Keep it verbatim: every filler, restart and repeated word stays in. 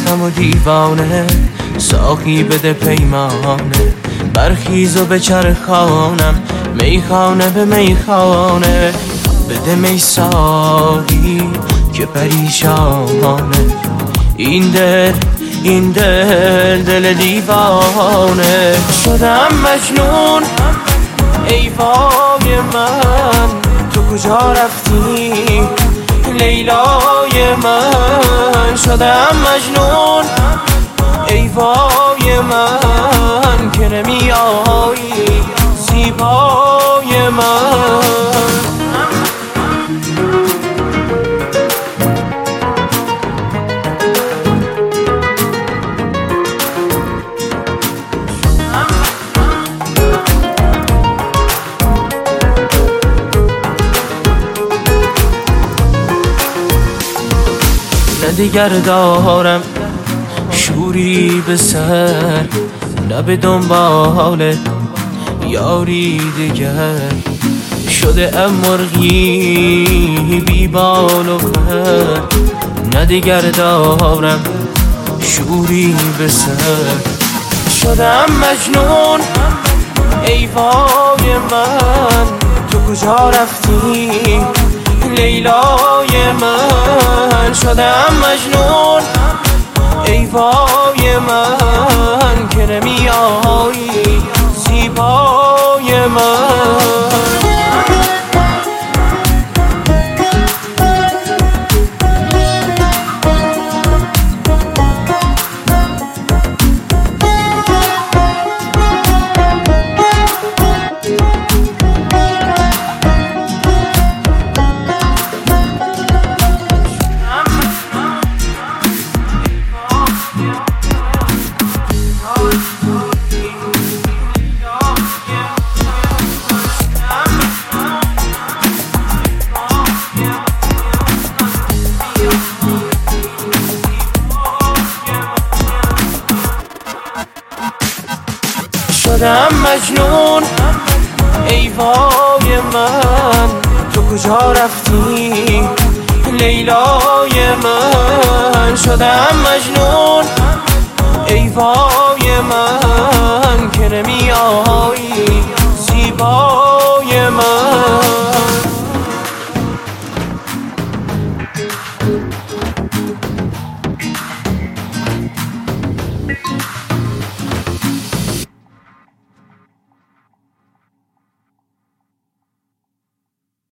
عاشقم و دیوانه، ساقی بده پیمانه، برخیز و به چرخانم، میخانه به میخانه. بده می ساقی که پریشانه، این دل این دل دل دیوانه. شدم مجنون ای وای من، تو کجا رفتی لیلای من؟ شدم مجنون ای وای من، که نمی آیی زیبای من. نه دیگر دارم شوری به سر، نه به دنبال یاری دیگر. شده ام مرغی بی بال و پر، نه دیگر دارم شوری به سر. شدم مجنون ای وای من، تو کجا رفتی لیلای من؟ شدم مجنون ای وای من، که نمی آیی زیبای من. شدم مجنون ای وای من، تو کجا رفتی لیلای من؟ شدم مجنون ای وای من، که نمی آیی زیبای من.